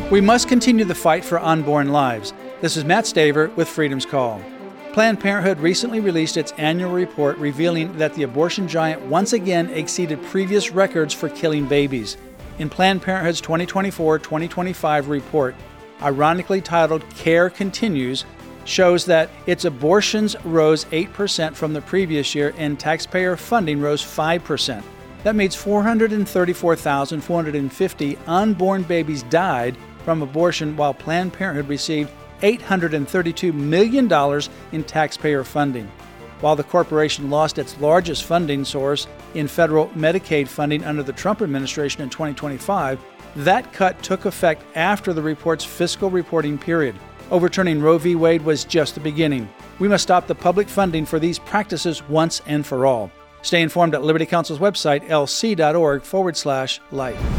We must continue the fight for unborn lives. This is Matt Staver with Freedom's Call. Planned Parenthood recently released its annual report revealing that the abortion giant once again exceeded previous records for killing babies. In Planned Parenthood's 2024-2025 report, ironically titled Care Continues, shows that its abortions rose 8% from the previous year and taxpayer funding rose 5%. That means 434,450 unborn babies died from abortion, while Planned Parenthood received $832 million in taxpayer funding. While the corporation lost its largest funding source in federal Medicaid funding under the Trump administration in 2025, that cut took effect after the report's fiscal reporting period. Overturning Roe v. Wade was just the beginning. We must stop the public funding for these practices once and for all. Stay informed at Liberty Counsel's website, lc.org/life.